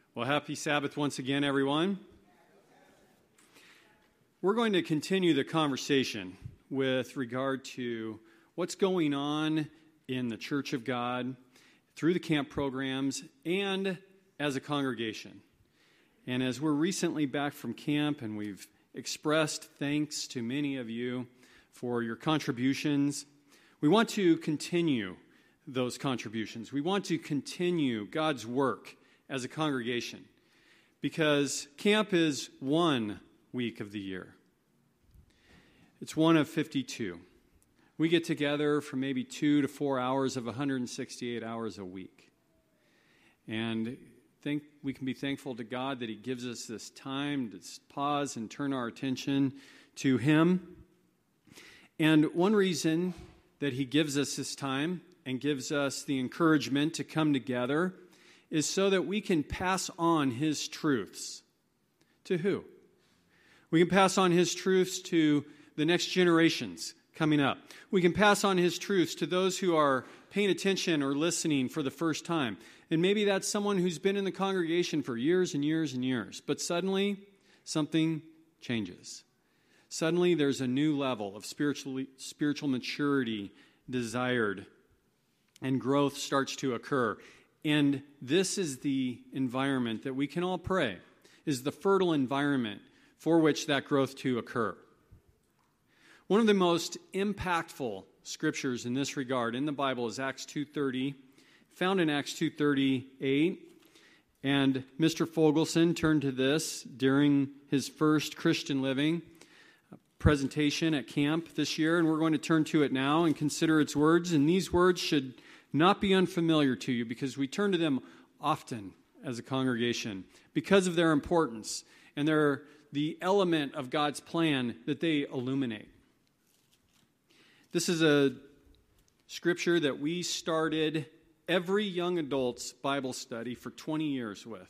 Well, happy Sabbath once again, everyone. We're going to continue the conversation with regard to what's going on in the Church of God through the camp programs and as a congregation. And as we're recently back from camp and we've expressed thanks to many of you for your contributions, we want to continue those contributions. We want to continue God's work as a congregation, because camp is 1 week of the year. It's one of 52. We get together for maybe 2 to 4 hours of 168 hours a week. And we can be thankful to God that He gives us this time to pause and turn our attention to Him. And one reason that He gives us this time and gives us the encouragement to come together is so that we can pass on His truths. To who? We can pass on His truths to the next generations coming up. We can pass on His truths to those who are paying attention or listening for the first time. And maybe that's someone who's been in the congregation for years and years and years. But suddenly, something changes. Suddenly, there's a new level of spiritual maturity desired, and growth starts to occur. And this is the environment that we can all pray is the fertile environment for which that growth to occur. One of the most impactful scriptures in this regard in the Bible is Acts 2:30, found in Acts 2:38. And Mr. Fogelson turned to this during his first Christian living presentation at camp this year, and we're going to turn to it now and consider its words. And these words should not be unfamiliar to you, because we turn to them often as a congregation because of their importance and they're the element of God's plan that they illuminate. This is a scripture that we started every young adult's Bible study for 20 years with.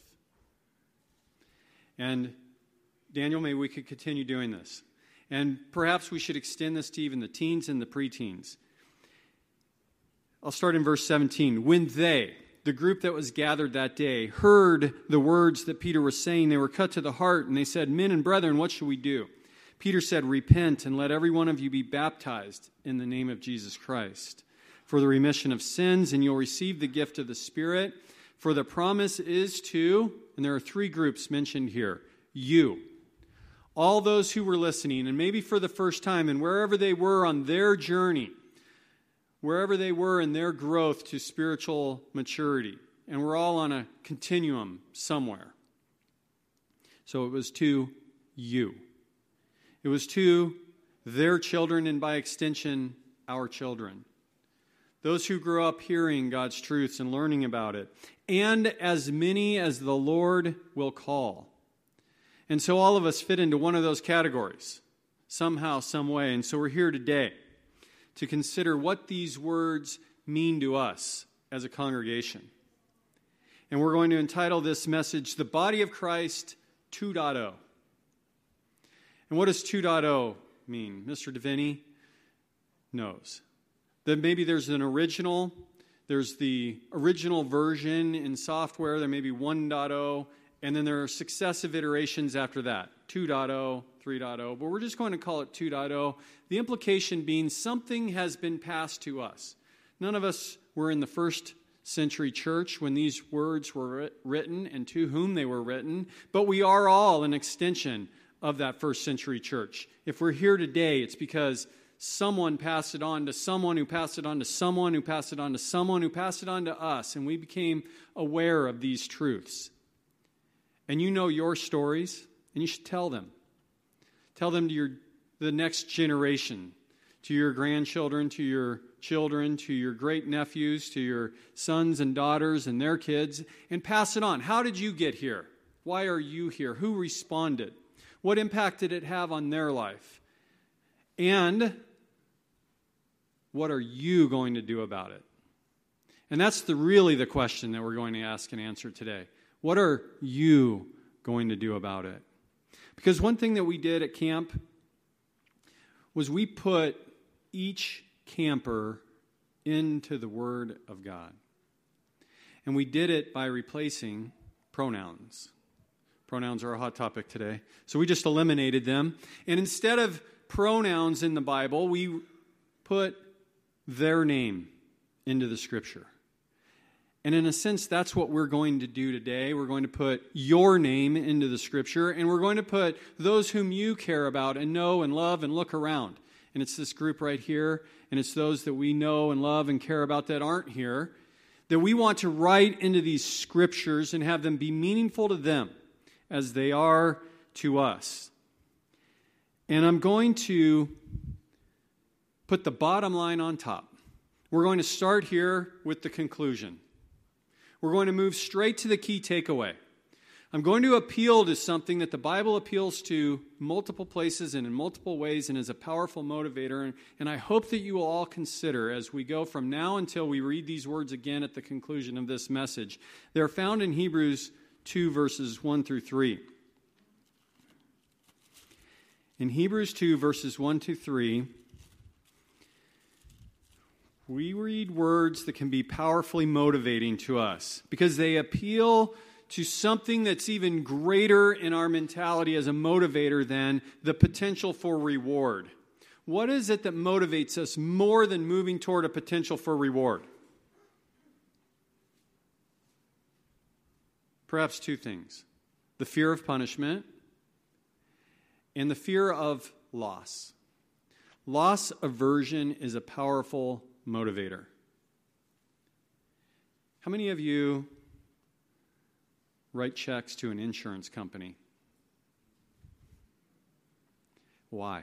And Daniel, maybe we could continue doing this. And perhaps we should extend this to even the teens and the preteens. I'll start in verse 17. When they, the group that was gathered that day, heard the words that Peter was saying, they were cut to the heart, and they said, "Men and brethren, what shall we do?" Peter said, "Repent, and let every one of you be baptized in the name of Jesus Christ for the remission of sins, and you'll receive the gift of the Spirit. For the promise is to," and there are 3 groups mentioned here, "you." All those who were listening, and maybe for the first time, and wherever they were on their journey, wherever they were in their growth to spiritual maturity. And we're all on a continuum somewhere. So it was to you. It was to their children, and by extension, our children. Those who grew up hearing God's truths and learning about it. And as many as the Lord will call. And so all of us fit into one of those categories, somehow, some way. And so we're here today to consider what these words mean to us as a congregation. And we're going to entitle this message, "The Body of Christ 2.0. And what does 2.0 mean? Mr. DeVinny knows. That maybe there's the original version in software, there may be 1.0, and then there are successive iterations after that, 2.0, 3.0, but we're just going to call it 2.0. The implication being something has been passed to us. None of us were in the first century church when these words were written and to whom they were written, but we are all an extension of that first century church. If we're here today, it's because someone passed it on to someone who passed it on to someone who passed it on to someone who passed it on to us, and we became aware of these truths. And you know your stories, and you should tell them. Tell them to the next generation, to your grandchildren, to your children, to your great-nephews, to your sons and daughters and their kids, and pass it on. How did you get here? Why are you here? Who responded? What impact did it have on their life? And what are you going to do about it? And that's really the question that we're going to ask and answer today. What are you going to do about it? Because one thing that we did at camp was we put each camper into the Word of God. And we did it by replacing pronouns. Pronouns are a hot topic today. So we just eliminated them. And instead of pronouns in the Bible, we put their name into the Scripture. And in a sense, that's what we're going to do today. We're going to put your name into the Scripture, and we're going to put those whom you care about and know and love and look around. And it's this group right here, and it's those that we know and love and care about that aren't here, that we want to write into these Scriptures and have them be meaningful to them as they are to us. And I'm going to put the bottom line on top. We're going to start here with the conclusion. We're going to move straight to the key takeaway. I'm going to appeal to something that the Bible appeals to multiple places and in multiple ways and is a powerful motivator. And I hope that you will all consider as we go from now until we read these words again at the conclusion of this message. They're found in Hebrews 2, verses 1 through 3. In Hebrews 2, verses 1 to 3, we read words that can be powerfully motivating to us because they appeal to something that's even greater in our mentality as a motivator than the potential for reward. What is it that motivates us more than moving toward a potential for reward? Perhaps two things. The fear of punishment and the fear of loss. Loss aversion is a powerful motivator. How many of you write checks to an insurance company? Why?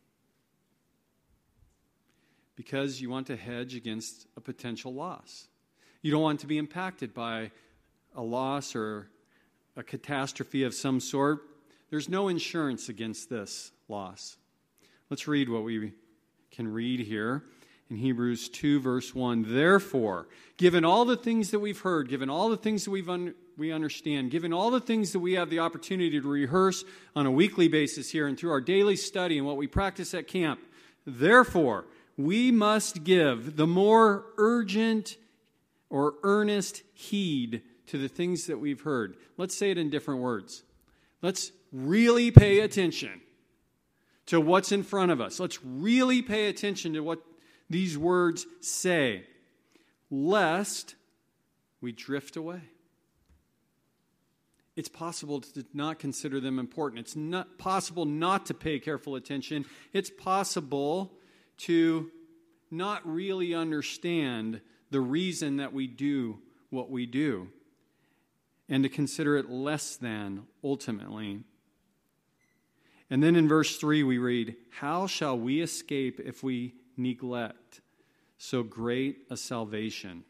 Because you want to hedge against a potential loss. You don't want to be impacted by a loss or a catastrophe of some sort. There's no insurance against this loss. Let's read what we can read here in Hebrews 2, verse 1. Therefore, given all the things that we've heard, given all the things that we understand, given all the things that we have the opportunity to rehearse on a weekly basis here and through our daily study and what we practice at camp, therefore, we must give the more urgent or earnest heed to the things that we've heard. Let's say it in different words. Let's really pay attention to what's in front of us. Let's really pay attention to what these words say, lest we drift away. It's possible to not consider them important. It's not possible not to pay careful attention. It's possible to not really understand the reason that we do what we do, and to consider it less than ultimately. And then in verse 3 we read, how shall we escape if we neglect so great a salvation?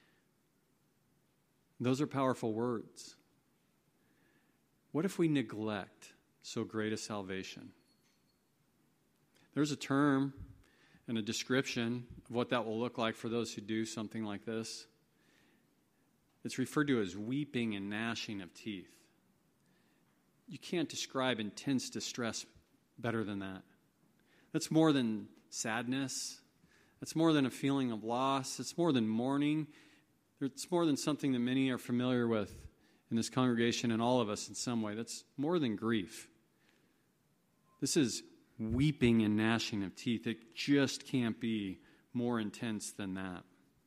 Those are powerful words. What if we neglect so great a salvation? There's a term and a description of what that will look like for those who do something like this. It's referred to as weeping and gnashing of teeth. You can't describe intense distress better than that. That's more than sadness. That's more than a feeling of loss. It's more than mourning. It's more than something that many are familiar with in this congregation and all of us in some way. That's more than grief. This is weeping and gnashing of teeth. It just can't be more intense than that.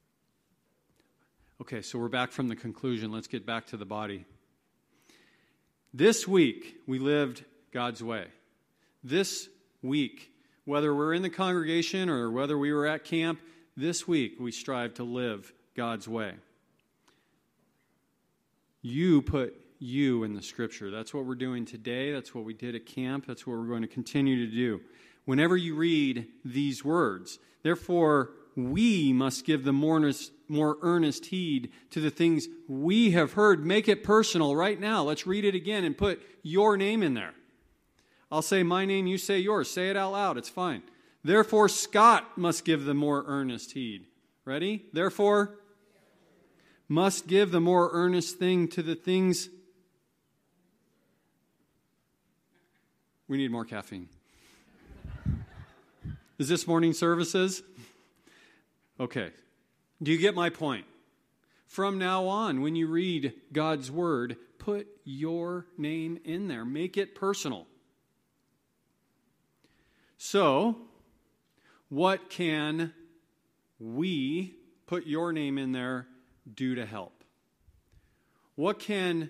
Okay, so we're back from the conclusion. Let's get back to the body. This week, we lived God's way. This week, whether we're in the congregation or whether we were at camp, this week we strive to live God's way. You put you in the Scripture. That's what we're doing today. That's what we did at camp. That's what we're going to continue to do. Whenever you read these words, therefore, we must give the more earnest heed to the things we have heard. Make it personal right now. Let's read it again and put your name in there. I'll say my name, you say yours. Say it out loud. It's fine. Therefore, Scott must give the more earnest heed. Ready? Therefore, must give the more earnest thing to the things. We need more caffeine. Is this morning services? Okay. Do you get my point? From now on, when you read God's Word, put your name in there. Make it personal. So, what can we, put your name in there, do to help? What can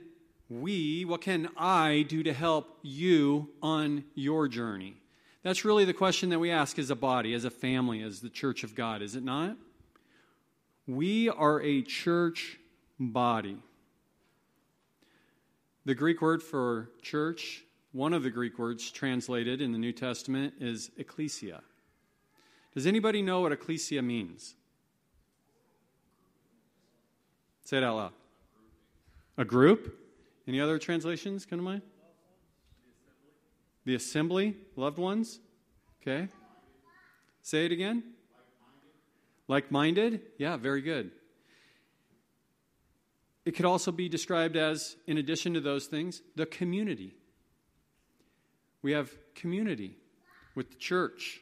I do to help you on your journey? That's really the question that we ask as a body, as a family, as the church of God, is it not? We are a church body. The Greek word for church, one of the Greek words translated in the New Testament, is ecclesia. Does anybody know what ecclesia means? Say it out loud. A group? Any other translations come to mind? The assembly, loved ones. Okay. Say it again. Like-minded? Yeah, very good. It could also be described as, in addition to those things, the community. We have community with the church.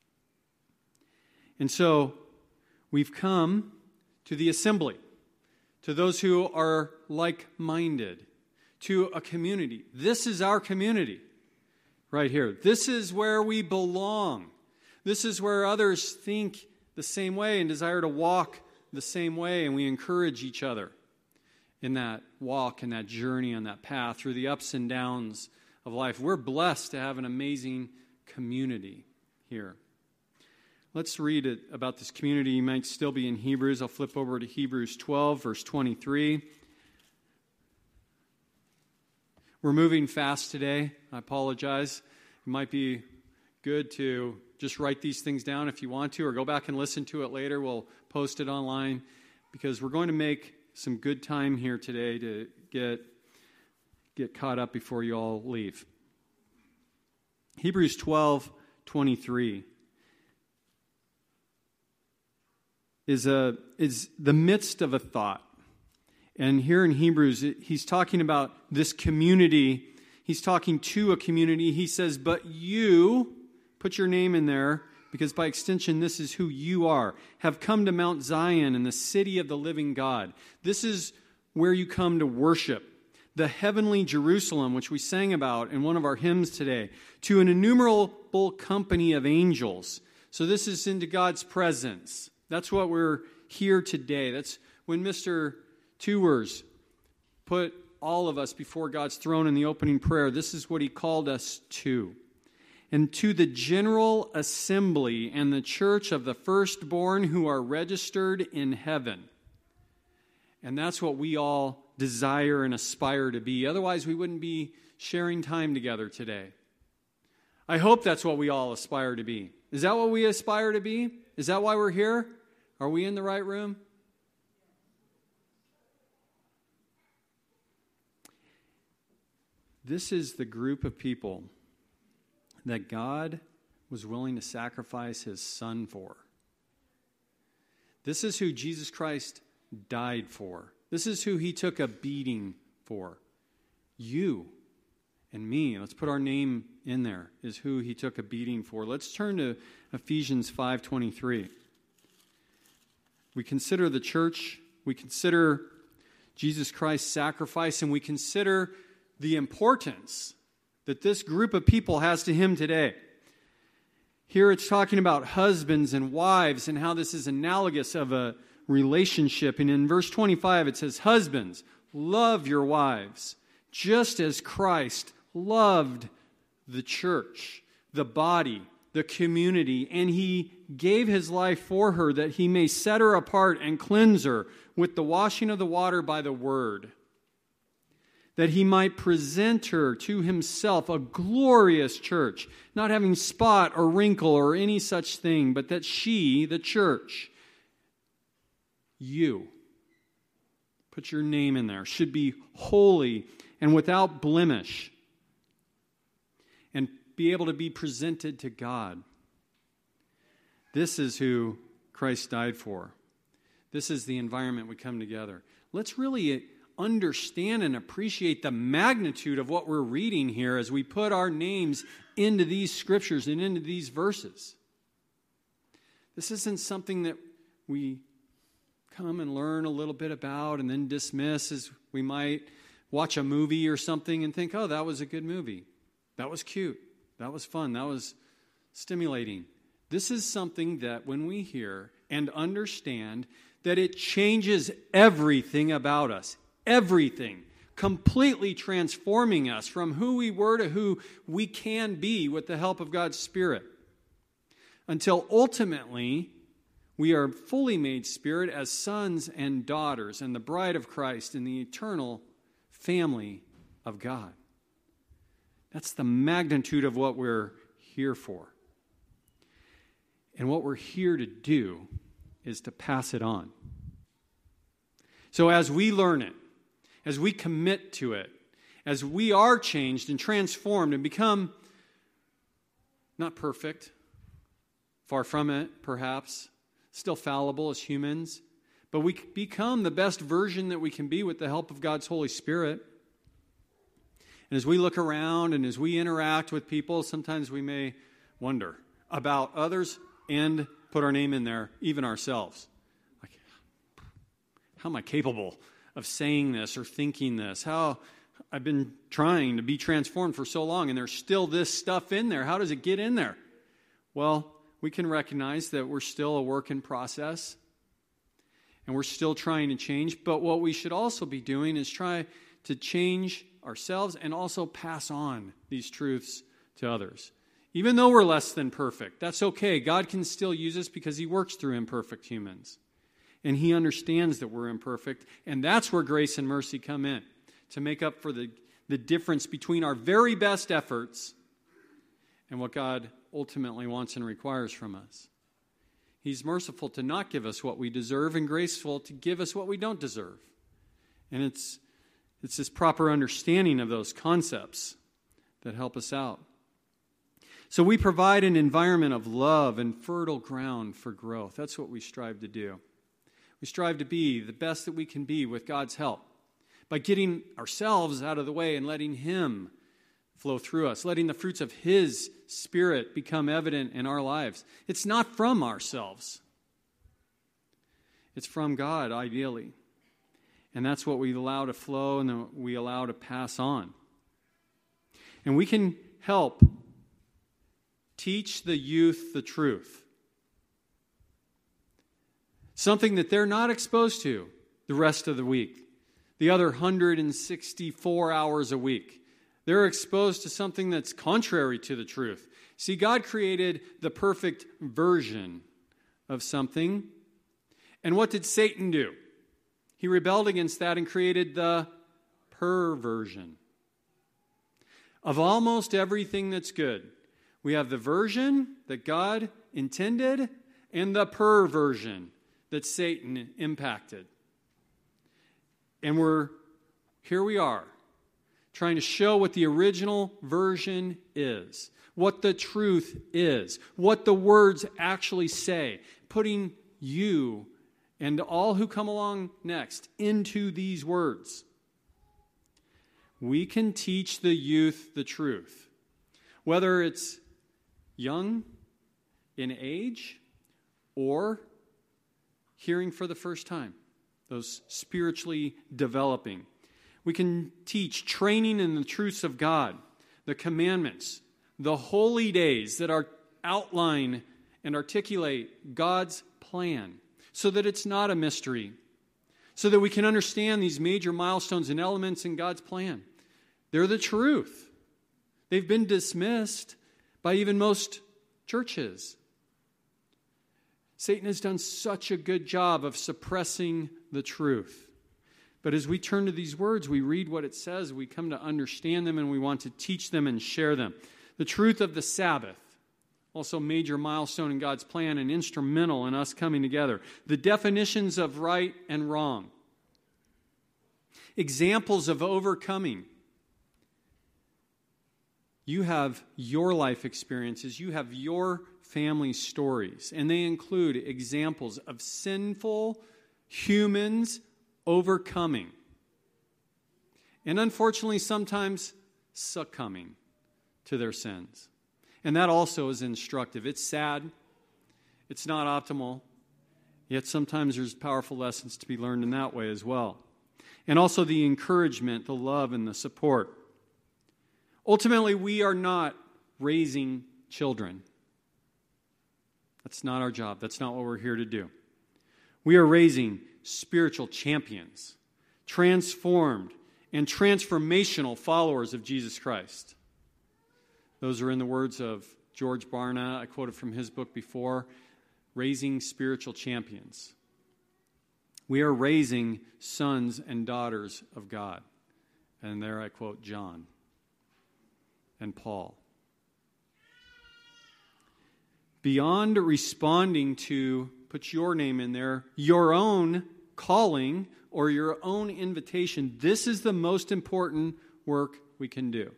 And so we've come to the assembly, to those who are like-minded, to a community. This is our community right here. This is where we belong. This is where others think the same way and desire to walk the same way, and we encourage each other in that walk and that journey on that path through the ups and downs of life. We're blessed to have an amazing community here. Let's read it about this community. You might still be in Hebrews. I'll flip over to Hebrews 12, verse 23. We're moving fast today. I apologize. It might be good to just write these things down if you want to, or go back and listen to it later. We'll post it online because we're going to make some good time here today to get caught up before you all leave. Hebrews 12:23 is the midst of a thought. And here in Hebrews, he's talking about this community. He's talking to a community. He says, but you, put your name in there, because by extension, this is who you are, have come to Mount Zion and the city of the living God. This is where you come to worship. The heavenly Jerusalem, which we sang about in one of our hymns today, to an innumerable company of angels. So this is into God's presence. That's what we're here today. That's when Mr. Tewers put all of us before God's throne in the opening prayer. This is what he called us to. And to the general assembly and the church of the firstborn who are registered in heaven. And that's what we all desire and aspire to be. Otherwise, we wouldn't be sharing time together today. I hope that's what we all aspire to be. Is that what we aspire to be? Is that why we're here? Are we in the right room? This is the group of people that God was willing to sacrifice his Son for. This is who Jesus Christ died for. This is who he took a beating for. You and me, let's put our name in there, is who he took a beating for. Let's turn to Ephesians 5:23. We consider the church, we consider Jesus Christ's sacrifice, and we consider the importance that this group of people has to him today. Here it's talking about husbands and wives and how this is analogous of a relationship. And in verse 25 it says, husbands, love your wives, just as Christ loved the church, the body, the community, and he gave his life for her that he may set her apart and cleanse her with the washing of the water by the word, that he might present her to himself a glorious church, not having spot or wrinkle or any such thing, but that she, the church, you, put your name in there, should be holy and without blemish, and be able to be presented to God. This is who Christ died for. This is the environment we come together. Let's really understand and appreciate the magnitude of what we're reading here as we put our names into these scriptures and into these verses. This isn't something that we come and learn a little bit about and then dismiss as we might watch a movie or something and think, oh, that was a good movie. That was cute. That was fun. That was stimulating. This is something that when we hear and understand that it changes everything about us, everything, completely transforming us from who we were to who we can be with the help of God's Spirit, until ultimately we are fully made spirit as sons and daughters and the bride of Christ in the eternal family of God. That's the magnitude of what we're here for. And what we're here to do is to pass it on. So as we learn it, as we commit to it, as we are changed and transformed and become not perfect, far from it, perhaps, still fallible as humans, but we become the best version that we can be with the help of God's Holy Spirit. And as we look around and as we interact with people, sometimes we may wonder about others and put our name in there, even ourselves. Like, how am I capable of saying this or thinking this? How I've been trying to be transformed for so long, and there's still this stuff in there. How does it get in there? Well, we can recognize that we're still a work in process, and we're still trying to change. But what we should also be doing is try to change ourselves and also pass on these truths to others. Even though we're less than perfect, that's okay. God can still use us because He works through imperfect humans. And He understands that we're imperfect. And that's where grace and mercy come in, to make up for the difference between our very best efforts and what God ultimately wants and requires from us. He's merciful to not give us what we deserve and graceful to give us what we don't deserve. And it's this proper understanding of those concepts that help us out. So we provide an environment of love and fertile ground for growth. That's what we strive to do. We strive to be the best that we can be with God's help by getting ourselves out of the way and letting Him flow through us, letting the fruits of His Spirit become evident in our lives. It's not from ourselves. It's from God, ideally. And that's what we allow to flow and we allow to pass on. And we can help teach the youth the truth. Something that they're not exposed to the rest of the week. The other 164 hours a week. They're exposed to something that's contrary to the truth. See, God created the perfect version of something. And what did Satan do? He rebelled against that and created the perversion of almost everything that's good. We have the version that God intended and the perversion that Satan impacted. And here we are, trying to show what the original version is, what the truth is, what the words actually say, putting you and all who come along next into these words. We can teach the youth the truth, whether it's young in age or hearing for the first time, those spiritually developing. We can teach training in the truths of God, the commandments, the holy days that are outline and articulate God's plan so that it's not a mystery, so that we can understand these major milestones and elements in God's plan. They're the truth. They've been dismissed by even most churches. Satan has done such a good job of suppressing the truth. But as we turn to these words, we read what it says, we come to understand them, and we want to teach them and share them. The truth of the Sabbath, also a major milestone in God's plan and instrumental in us coming together. The definitions of right and wrong. Examples of overcoming. You have your life experiences, you have your family stories, and they include examples of sinful humans overcoming. And unfortunately, sometimes succumbing to their sins. And that also is instructive. It's sad. It's not optimal. Yet sometimes there's powerful lessons to be learned in that way as well. and also the encouragement, the love, and the support. Ultimately, we are not raising children. That's not our job. That's not what we're here to do. We are raising spiritual champions, transformed and transformational followers of Jesus Christ. Those are in the words of George Barna. I quoted from his book before, Raising Spiritual Champions. We are raising sons and daughters of God. And there I quote John and Paul. Beyond responding to, put your name in there, your own calling or your own invitation, this is the most important work we can do.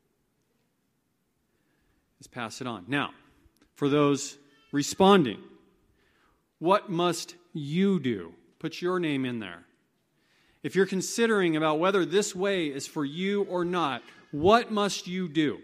Is pass it on. Now, for those responding, what must you do? Put your name in there. If you're considering about whether this way is for you or not, what must you do?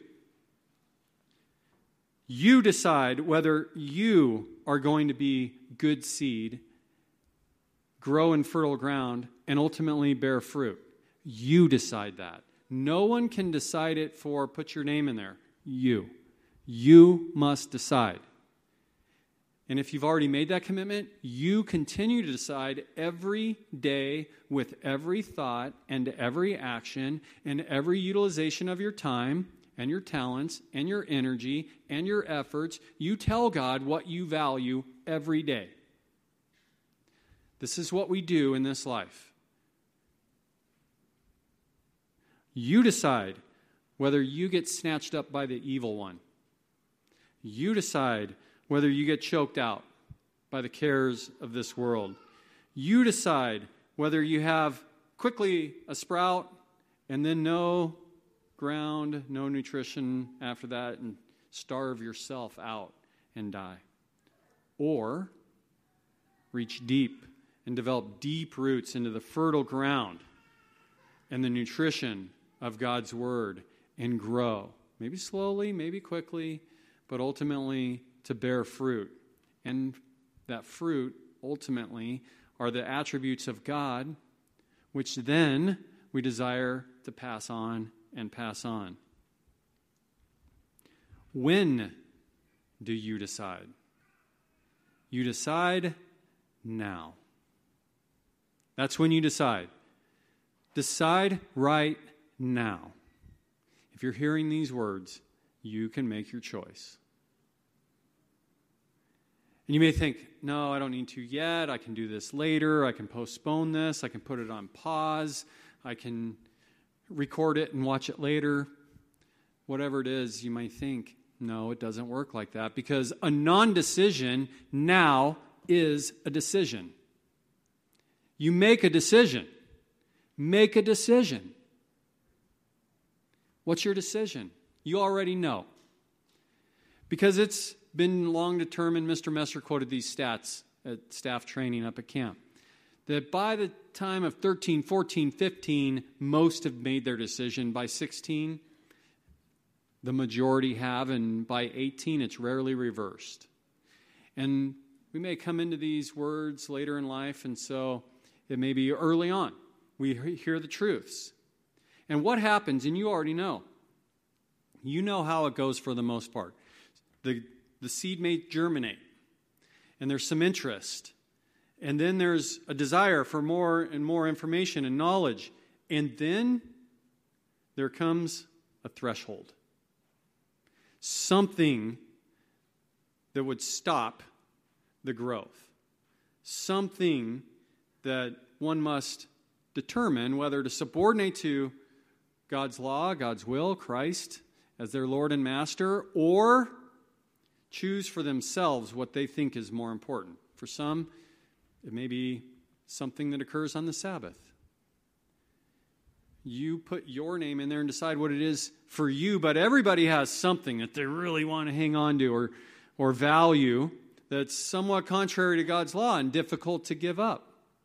You decide whether you are going to be good seed, grow in fertile ground, and ultimately bear fruit. You decide that. No one can decide it for, put your name in there, you. You must decide. And if you've already made that commitment, you continue to decide every day with every thought and every action and every utilization of your time and your talents and your energy and your efforts. You tell God what you value every day. This is what we do in this life. You decide whether you get snatched up by the evil one. You decide whether you get choked out by the cares of this world. You decide whether you have quickly a sprout and then no ground, no nutrition after that, and starve yourself out and die. Or reach deep and develop deep roots into the fertile ground and the nutrition of God's Word and grow. Maybe slowly, maybe quickly, but ultimately to bear fruit. And that fruit, ultimately, are the attributes of God, which then we desire to pass on and pass on. When do you decide? You decide now. That's when you decide. Decide right now. If you're hearing these words, you can make your choice. And you may think, no, I don't need to yet. I can do this later. I can postpone this. I can put it on pause. I can record it and watch it later. Whatever it is, you might think, no, it doesn't work like that, because a non-decision now is a decision. You make a decision. Make a decision. What's your decision? You already know. Because it's been long determined, Mr. Messer quoted these stats at staff training up at camp, that by the time of 13, 14, 15, most have made their decision. By 16, the majority have, and by 18, it's rarely reversed. And we may come into these words later in life, and so it may be early on. We hear the truths. And what happens, and you already know. You know how it goes for the most part. The seed may germinate, and there's some interest. And then there's a desire for more and more information and knowledge. And then there comes a threshold. Something that would stop the growth. Something that one must determine whether to subordinate to God's law, God's will, Christ as their Lord and Master, or choose for themselves what they think is more important. For some, it may be something that occurs on the Sabbath. You put your name in there and decide what it is for you, but everybody has something that they really want to hang on to or value that's somewhat contrary to God's law and difficult to give up.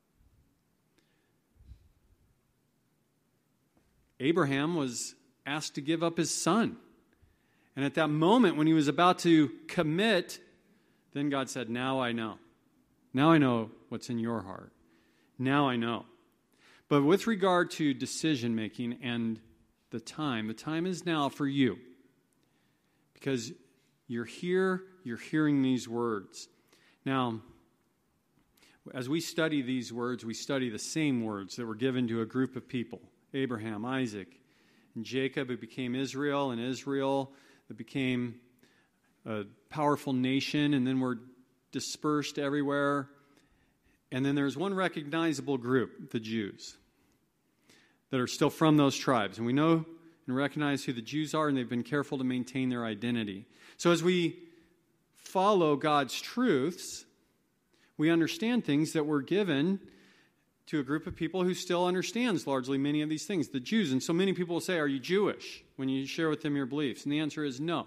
Abraham was asked to give up his son. And at that moment when he was about to commit, then God said, now I know. Now I know what's in your heart. Now I know. But with regard to decision making and the time is now for you. Because you're here, you're hearing these words. Now, as we study these words, we study the same words that were given to a group of people. Abraham, Isaac, and Jacob, who became Israel, and Israel that became a powerful nation, and then were dispersed everywhere. And then there's one recognizable group, the Jews, that are still from those tribes. And we know and recognize who the Jews are, and they've been careful to maintain their identity. So as we follow God's truths, we understand things that were given to a group of people who still understands largely many of these things, the Jews. And so many people will say, are you Jewish? When you share with them your beliefs. And the answer is no.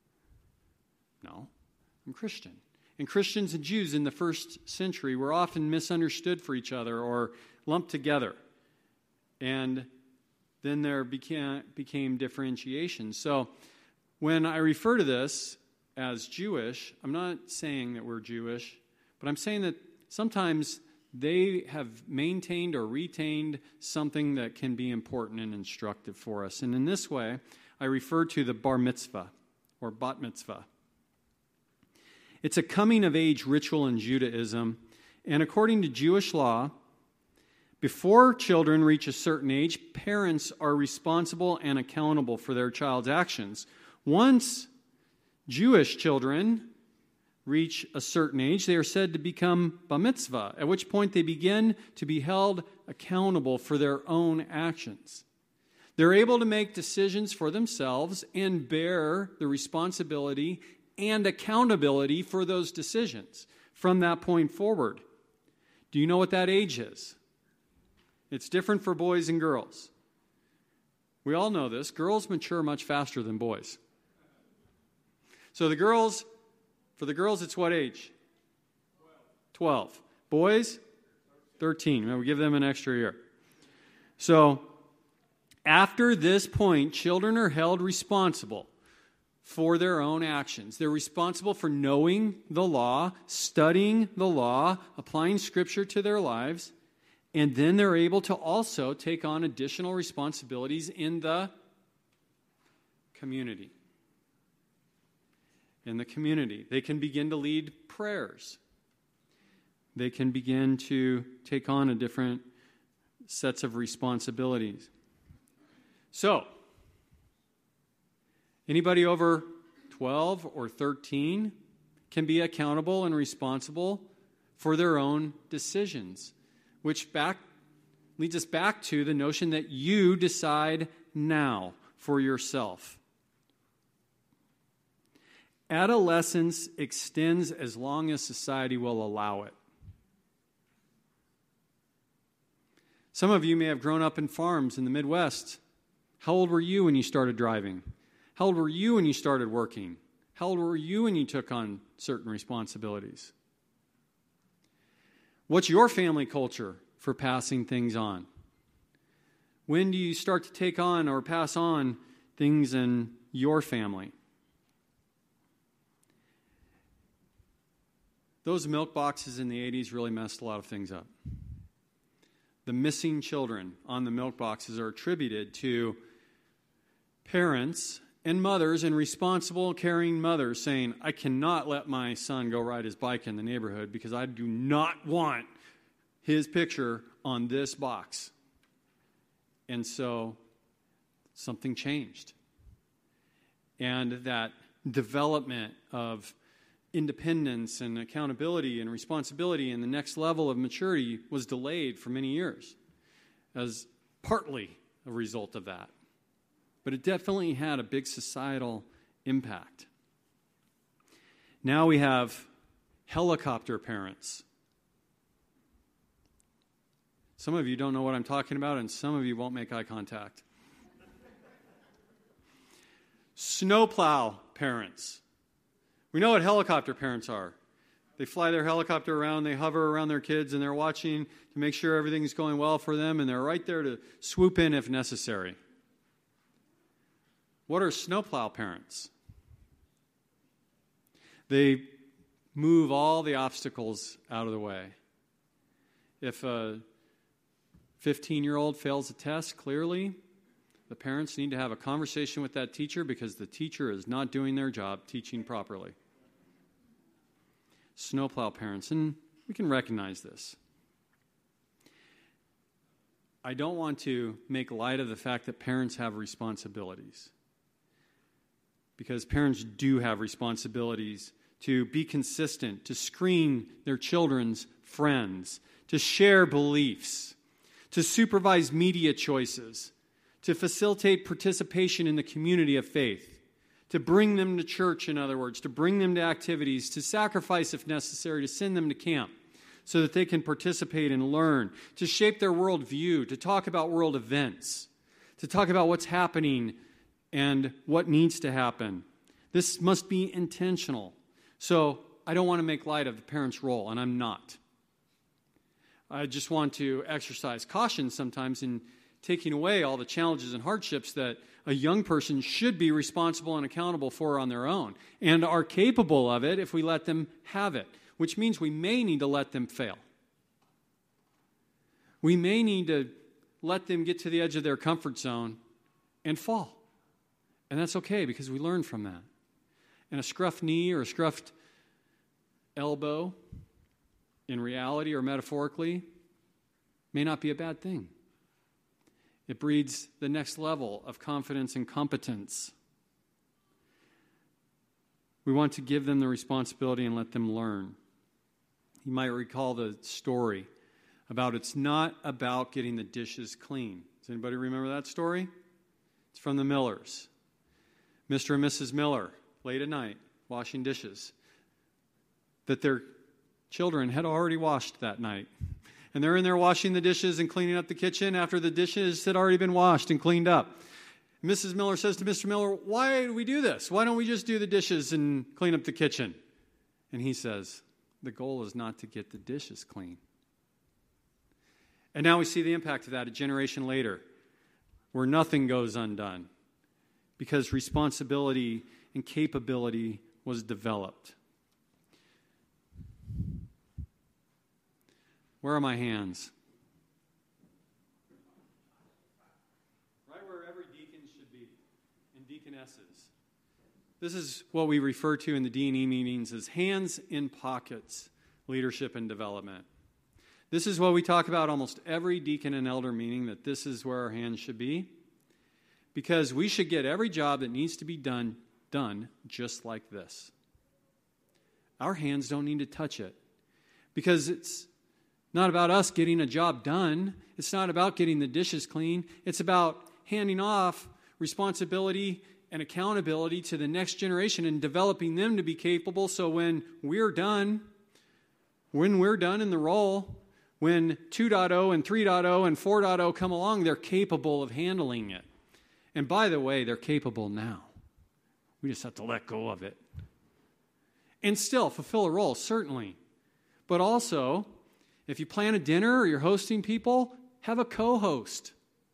No, I'm Christian. And Christians and Jews in the first century were often misunderstood for each other or lumped together. And then there became differentiation. So when I refer to this as Jewish, I'm not saying that we're Jewish, but I'm saying that sometimes they have maintained or retained something that can be important and instructive for us. And in this way, I refer to the bar mitzvah or bat mitzvah. It's a coming-of-age ritual in Judaism, and according to Jewish law, before children reach a certain age, parents are responsible and accountable for their child's actions. Once Jewish children reach a certain age, they are said to become bar mitzvah, at which point they begin to be held accountable for their own actions. They're able to make decisions for themselves and bear the responsibility and accountability for those decisions from that point forward. Do you know what that age is? It's different for boys and girls. We all know this. Girls mature much faster than boys. So for the girls, it's what age? 12. Boys? 13. We give them an extra year. So, after this point, children are held responsible for their own actions. They're responsible for knowing the law, studying the law, applying Scripture to their lives, and then they're able to also take on additional responsibilities in the community. In the community, they can begin to lead prayers. They can begin to take on a different sets of responsibilities. So, anybody over 12 or 13 can be accountable and responsible for their own decisions, which leads us back to the notion that you decide now for yourself. Adolescence extends as long as society will allow it. Some of you may have grown up in farms in the Midwest. How old were you when you started driving? How old were you when you started working? How old were you when you took on certain responsibilities? What's your family culture for passing things on? When do you start to take on or pass on things in your family? Those milk boxes in the 80s really messed a lot of things up. The missing children on the milk boxes are attributed to parents and mothers and responsible, caring mothers saying, I cannot let my son go ride his bike in the neighborhood because I do not want his picture on this box. And so something changed. And that development of independence and accountability and responsibility and the next level of maturity was delayed for many years as partly a result of that. But it definitely had a big societal impact. Now we have helicopter parents. Some of you don't know what I'm talking about, and some of you won't make eye contact. Snowplow parents. We know what helicopter parents are. They fly their helicopter around, they hover around their kids, and they're watching to make sure everything's going well for them, and they're right there to swoop in if necessary. What are snowplow parents? They move all the obstacles out of the way. If a 15-year-old fails a test, clearly, the parents need to have a conversation with that teacher because the teacher is not doing their job teaching properly. Snowplow parents, and we can recognize this. I don't want to make light of the fact that parents have responsibilities, because parents do have responsibilities to be consistent, to screen their children's friends, to share beliefs, to supervise media choices, to facilitate participation in the community of faith, to bring them to church, in other words, to bring them to activities, to sacrifice if necessary, to send them to camp so that they can participate and learn, to shape their worldview, to talk about world events, to talk about what's happening and what needs to happen. This must be intentional. So I don't want to make light of the parent's role, and I'm not. I just want to exercise caution sometimes in taking away all the challenges and hardships that a young person should be responsible and accountable for on their own, and are capable of it if we let them have it, which means we may need to let them fail. We may need to let them get to the edge of their comfort zone and fall. And that's okay because we learn from that. And a scruffed knee or a scruffed elbow, in reality or metaphorically, may not be a bad thing. It breeds the next level of confidence and competence. We want to give them the responsibility and let them learn. You might recall the story about it's not about getting the dishes clean. Does anybody remember that story? It's from the Millers. Mr. and Mrs. Miller, late at night, washing dishes that their children had already washed that night. And they're in there washing the dishes and cleaning up the kitchen after the dishes had already been washed and cleaned up. Mrs. Miller says to Mr. Miller, "Why do we do this? Why don't we just do the dishes and clean up the kitchen?" And he says, "The goal is not to get the dishes clean." And now we see the impact of that a generation later, where nothing goes undone because responsibility and capability was developed. Where are my hands? Right where every deacon should be, and deaconesses. This is what we refer to in the D&E meetings as hands in pockets, leadership and development. This is what we talk about almost every deacon and elder meeting, that this is where our hands should be, because we should get every job that needs to be done just like this. Our hands don't need to touch it, because it's not about us getting a job done. It's not about getting the dishes clean. It's about handing off responsibility and accountability to the next generation and developing them to be capable, so when we're done in the role, when 2.0 and 3.0 and 4.0 come along, they're capable of handling it. And by the way, they're capable now. We just have to let go of it. And still fulfill a role, certainly. But also, if you plan a dinner or you're hosting people, have a co-host.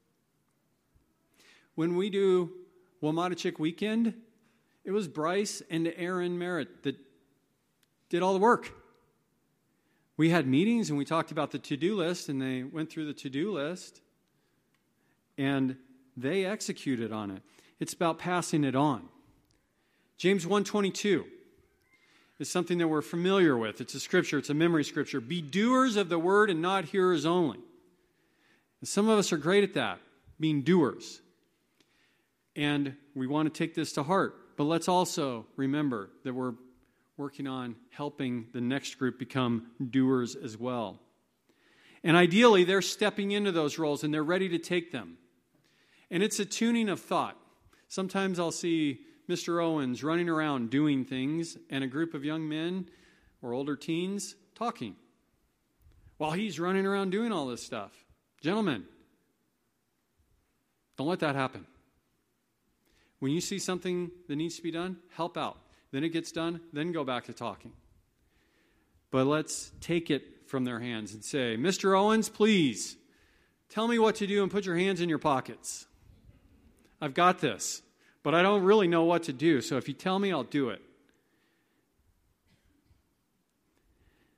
When we do Wamatachik Weekend, it was Bryce and Aaron Merritt that did all the work. We had meetings and we talked about the to-do list, and they went through the to-do list and they executed on it. It's about passing it on. James 1:22 is something that we're familiar with. It's a scripture. It's a memory scripture. Be doers of the word and not hearers only. And some of us are great at that, being doers. And we want to take this to heart. But let's also remember that we're working on helping the next group become doers as well. And ideally, they're stepping into those roles and they're ready to take them. And it's a tuning of thought. Sometimes I'll see Mr. Owens running around doing things and a group of young men or older teens talking while he's running around doing all this stuff. Gentlemen, don't let that happen. When you see something that needs to be done, help out. Then it gets done, then go back to talking. But let's take it from their hands and say, Mr. Owens, please, tell me what to do and put your hands in your pockets. I've got this, but I don't really know what to do, so if you tell me, I'll do it.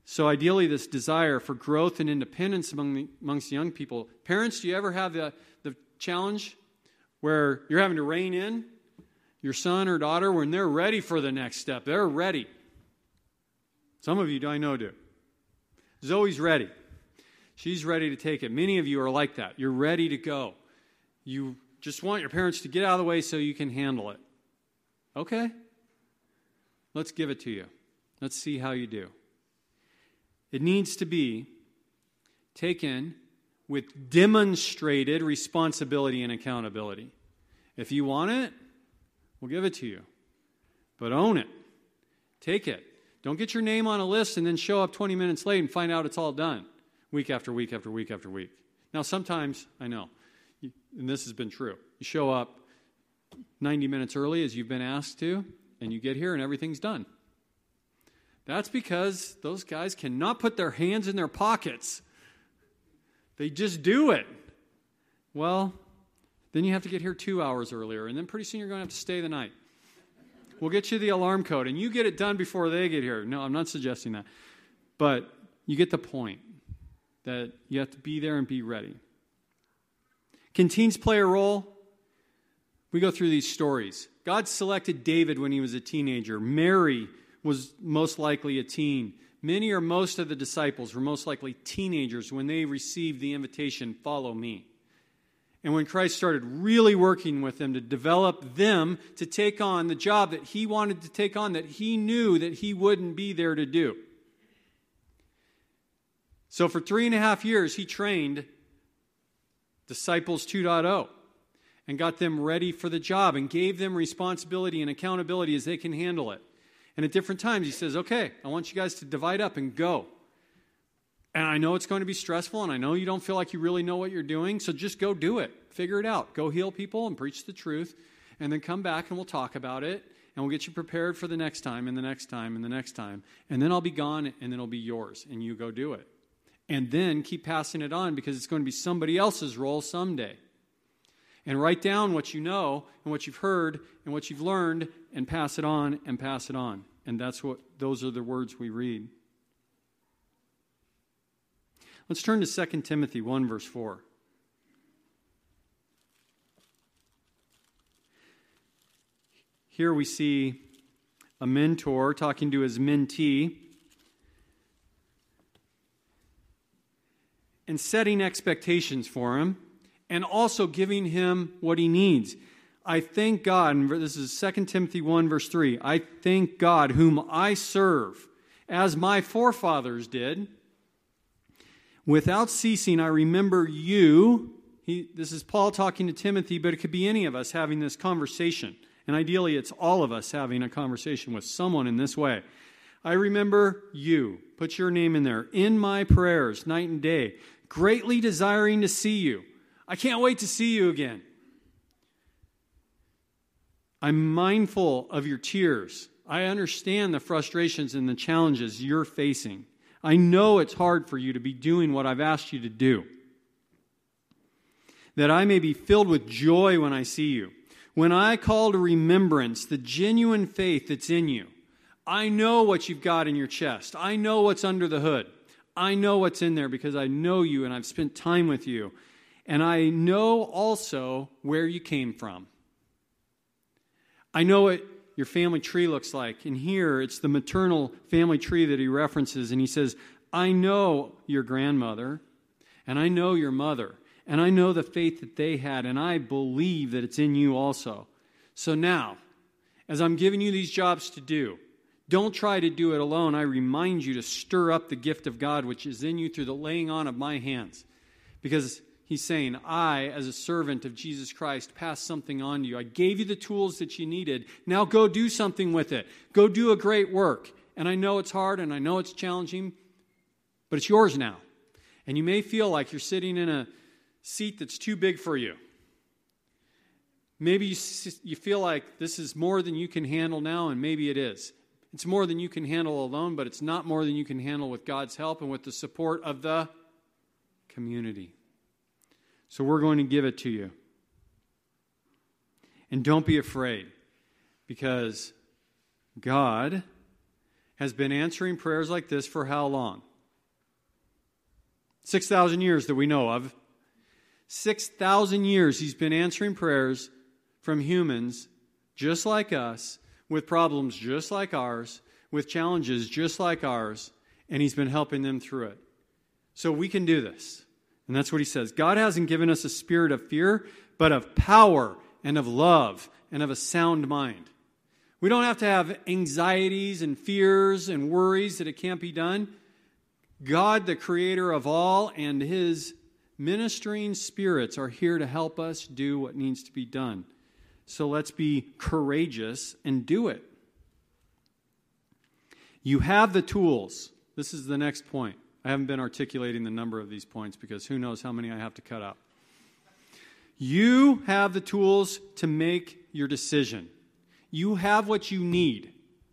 So ideally, this desire for growth and independence amongst young people. Parents, do you ever have the challenge where you're having to rein in your son or daughter when they're ready for the next step? They're ready. Some of you, I know, do. Zoe's ready. She's ready to take it. Many of you are like that. You're ready to go. You just want your parents to get out of the way so you can handle it. Okay? Let's give it to you. Let's see how you do. It needs to be taken with demonstrated responsibility and accountability. If you want it, we'll give it to you. But own it. Take it. Don't get your name on a list and then show up 20 minutes late and find out it's all done. Week after week after week after week. Now sometimes, I know, and this has been true, you show up 90 minutes early as you've been asked to, and you get here and everything's done. That's because those guys cannot put their hands in their pockets. They just do it. Well, then you have to get here 2 hours earlier, and then pretty soon you're going to have to stay the night. We'll get you the alarm code, and you get it done before they get here. No, I'm not suggesting that. But you get the point that you have to be there and be ready. Can teens play a role? We go through these stories. God selected David when he was a teenager. Mary was most likely a teen. Many or most of the disciples were most likely teenagers when they received the invitation, follow me. And when Christ started really working with them to develop them to take on the job that he wanted to take on, that he knew that he wouldn't be there to do. So for 3.5 years, he trained Disciples 2.0 and got them ready for the job and gave them responsibility and accountability as they can handle it. And at different times, he says, okay, I want you guys to divide up and go. And I know it's going to be stressful, and I know you don't feel like you really know what you're doing, so just go do it. Figure it out. Go heal people and preach the truth, and then come back and we'll talk about it, and we'll get you prepared for the next time and the next time and the next time. And then I'll be gone, and then it'll be yours, and you go do it. And then keep passing it on because it's going to be somebody else's role someday. And write down what you know and what you've heard and what you've learned and pass it on and pass it on. And those are the words we read. Let's turn to 2 Timothy 1, verse 4. Here we see a mentor talking to his mentee and setting expectations for him and also giving him what he needs. I thank God, and this is 2 Timothy 1, verse 3, I thank God whom I serve, as my forefathers did. Without ceasing, I remember you. This is Paul talking to Timothy, but it could be any of us having this conversation. And ideally, it's all of us having a conversation with someone in this way. I remember you. Put your name in there. In my prayers, night and day, greatly desiring to see you. I can't wait to see you again. I'm mindful of your tears. I understand the frustrations and the challenges you're facing. I know it's hard for you to be doing what I've asked you to do. That I may be filled with joy when I see you. When I call to remembrance the genuine faith that's in you. I know what you've got in your chest. I know what's under the hood. I know what's in there because I know you and I've spent time with you. And I know also where you came from. I know what your family tree looks like. And here it's the maternal family tree that he references. And he says, I know your grandmother, and I know your mother, and I know the faith that they had, and I believe that it's in you also. So now, as I'm giving you these jobs to do, don't try to do it alone. I remind you to stir up the gift of God which is in you through the laying on of my hands. Because he's saying, I, as a servant of Jesus Christ, passed something on to you. I gave you the tools that you needed. Now go do something with it. Go do a great work. And I know it's hard and I know it's challenging, but it's yours now. And you may feel like you're sitting in a seat that's too big for you. Maybe you feel like this is more than you can handle now, and maybe it is. It's more than you can handle alone, but it's not more than you can handle with God's help and with the support of the community. So we're going to give it to you. And don't be afraid, because God has been answering prayers like this for how long? 6,000 years that we know of. 6,000 years he's been answering prayers from humans just like us, with problems just like ours, with challenges just like ours, and he's been helping them through it. So we can do this. And that's what he says. God hasn't given us a spirit of fear, but of power and of love and of a sound mind. We don't have to have anxieties and fears and worries that it can't be done. God, the creator of all, and his ministering spirits are here to help us do what needs to be done. So let's be courageous and do it. You have the tools. This is the next point. I haven't been articulating the number of these points because who knows how many I have to cut out. You have the tools to make your decision. You have what you need.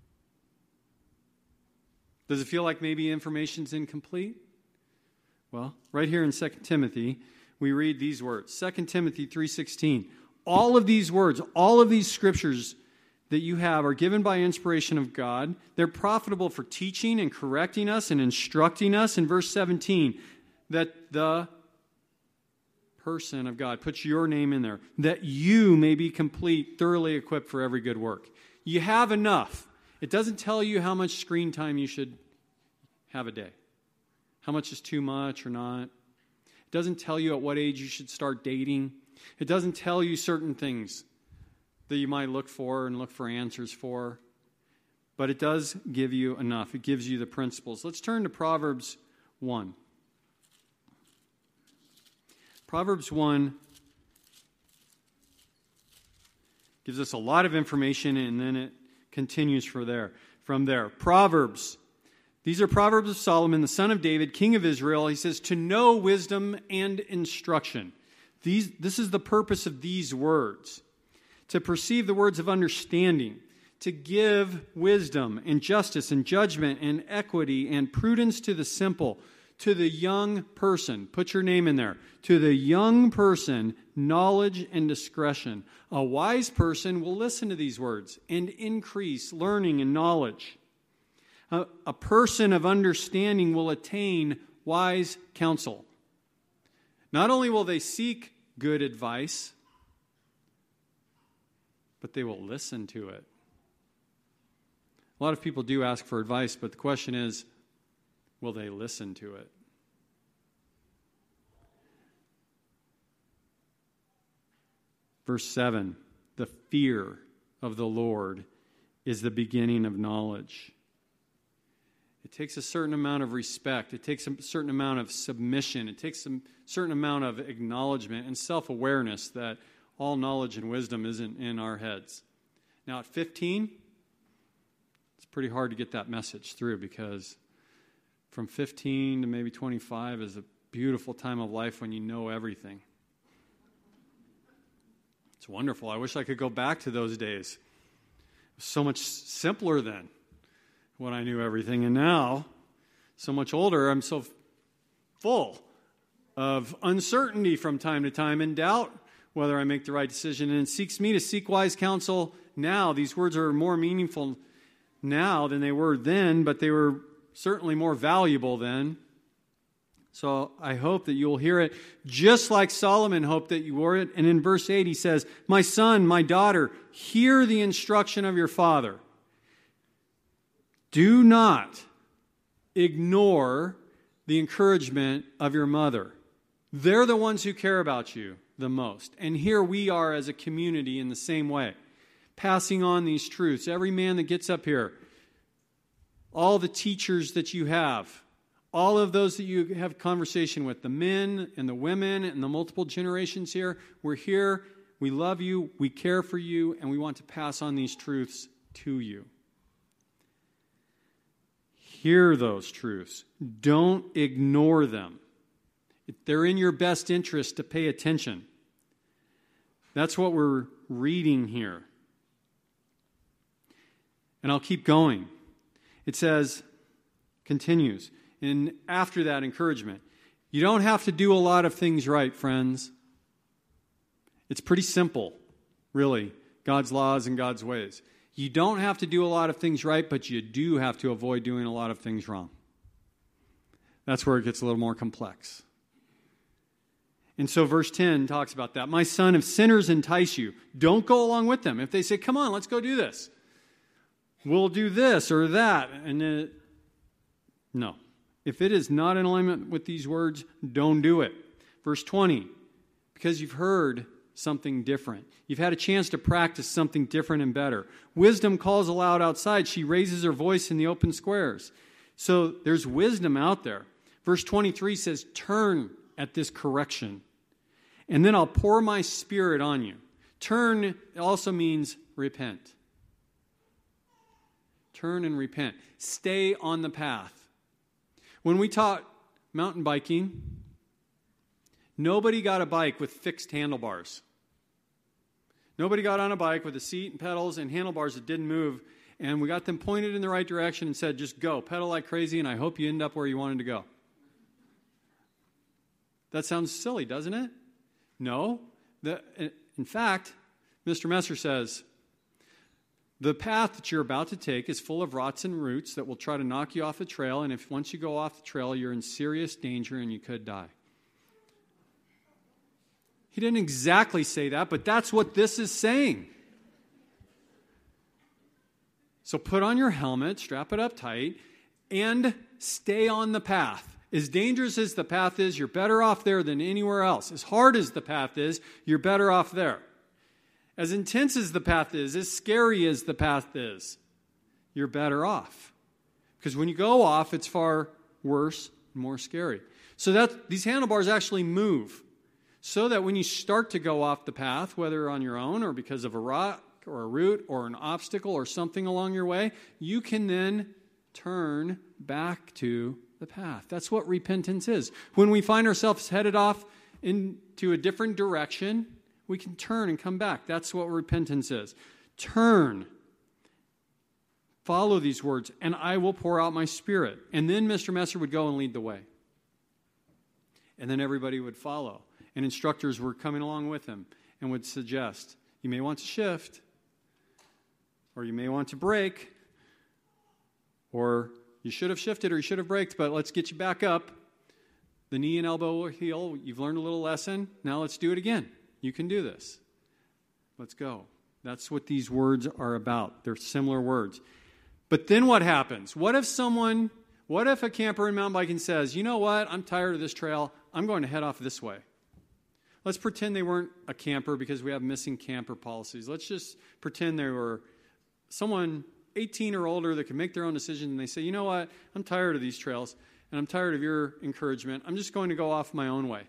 Does it feel like maybe information's incomplete? Well, right here in 2 Timothy, we read these words. 2 Timothy 3:16. All of these words, all of these scriptures that you have are given by inspiration of God. They're profitable for teaching and correcting us and instructing us. In verse 17, that the person of God, put your name in there, that you may be complete, thoroughly equipped for every good work. You have enough. It doesn't tell you how much screen time you should have a day, how much is too much or not. It doesn't tell you at what age you should start dating. It doesn't tell you certain things that you might look for and look for answers for. But it does give you enough. It gives you the principles. Let's turn to Proverbs 1. Proverbs 1 gives us a lot of information, and then it continues from there. Proverbs. These are Proverbs of Solomon, the son of David, king of Israel. He says, to know wisdom and instruction. This is the purpose of these words. To perceive the words of understanding, to give wisdom and justice and judgment and equity and prudence to the simple, to the young person. Put your name in there. To the young person, knowledge and discretion. A wise person will listen to these words and increase learning and knowledge. A person of understanding will attain wise counsel. Not only will they seek good advice, but they will listen to it. A lot of people do ask for advice, but the question is, will they listen to it? Verse 7, the fear of the Lord is the beginning of knowledge. It takes a certain amount of respect. It takes a certain amount of submission. It takes a certain amount of acknowledgement and self-awareness that all knowledge and wisdom isn't in our heads. Now at 15, it's pretty hard to get that message through because from 15 to maybe 25 is a beautiful time of life when you know everything. It's wonderful. I wish I could go back to those days. It was so much simpler then when I knew everything. And now, so much older, I'm so full of uncertainty from time to time and doubt whether I make the right decision. And it seeks me to seek wise counsel now. These words are more meaningful now than they were then, but they were certainly more valuable then. So I hope that you'll hear it just like Solomon hoped that you were it. And in verse 8 he says, my son, my daughter, hear the instruction of your father. Do not ignore the encouragement of your mother. They're the ones who care about you the most. And here we are as a community in the same way, passing on these truths. Every man that gets up here, all the teachers that you have, all of those that you have conversation with, the men and the women and the multiple generations here, we're here, we love you, we care for you, and we want to pass on these truths to you. Hear those truths. Don't ignore them. They're in your best interest to pay attention. That's what we're reading here. And I'll keep going. It says, continues, and after that encouragement, you don't have to do a lot of things right, friends. It's pretty simple, really, God's laws and God's ways. You don't have to do a lot of things right, but you do have to avoid doing a lot of things wrong. That's where it gets a little more complex. And so verse 10 talks about that. My son, if sinners entice you, don't go along with them. If they say, come on, let's go do this. We'll do this or that. And no. If it is not in alignment with these words, don't do it. Verse 20, because you've heard something different. You've had a chance to practice something different and better. Wisdom calls aloud outside. She raises her voice in the open squares. So there's wisdom out there. Verse 23 says, turn at this correction, and then I'll pour my spirit on you. Turn also means repent. Turn and repent. Stay on the path. When we taught mountain biking, nobody got a bike with fixed handlebars. Nobody got on a bike with a seat and pedals and handlebars that didn't move, and we got them pointed in the right direction and said, just go, pedal like crazy, and I hope you end up where you wanted to go. That sounds silly, doesn't it? No. In fact, Mr. Messer says, the path that you're about to take is full of rots and roots that will try to knock you off the trail, and if once you go off the trail, you're in serious danger and you could die. He didn't exactly say that, but that's what this is saying. So put on your helmet, strap it up tight, and stay on the path. As dangerous as the path is, you're better off there than anywhere else. As hard as the path is, you're better off there. As intense as the path is, as scary as the path is, you're better off. Because when you go off, it's far worse and more scary. So that these handlebars actually move. So that when you start to go off the path, whether on your own or because of a rock or a root or an obstacle or something along your way, you can then turn back to the path. That's what repentance is. When we find ourselves headed off into a different direction, we can turn and come back. That's what repentance is. Turn. Follow these words, and I will pour out my spirit. And then Mr. Messer would go and lead the way. And then everybody would follow. And instructors were coming along with him and would suggest, you may want to shift, or you may want to brake, or you should have shifted or you should have braked, but let's get you back up. The knee and elbow heel, you've learned a little lesson. Now let's do it again. You can do this. Let's go. That's what these words are about. They're similar words. But then what happens? What if a camper in mountain biking says, you know what, I'm tired of this trail. I'm going to head off this way. Let's pretend they weren't a camper because we have missing camper policies. Let's just pretend they were someone 18 or older that can make their own decision, and they say, you know what, I'm tired of these trails, and I'm tired of your encouragement. I'm just going to go off my own way.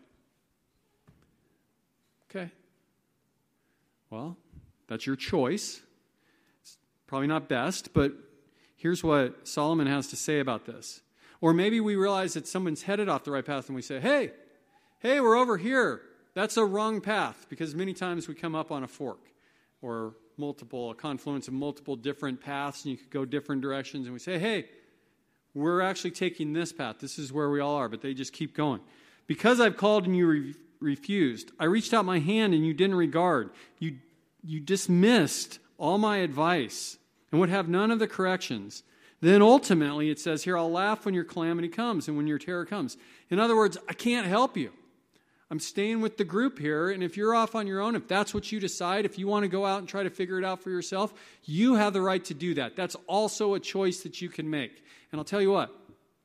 Okay. Well, that's your choice. It's probably not best, but here's what Solomon has to say about this. Or maybe we realize that someone's headed off the right path, and we say, hey, we're over here. That's a wrong path, because many times we come up on a fork or a confluence of multiple different paths, and you could go different directions, and we say, hey, we're actually taking this path. This is where we all are, but they just keep going. Because I've called and you refused. I reached out my hand and you didn't regard. You dismissed all my advice and would have none of the corrections. Then ultimately it says here, I'll laugh when your calamity comes and when your terror comes. In other words, I can't help you. I'm staying with the group here, and if you're off on your own, if that's what you decide, if you want to go out and try to figure it out for yourself, you have the right to do that. That's also a choice that you can make. And I'll tell you what,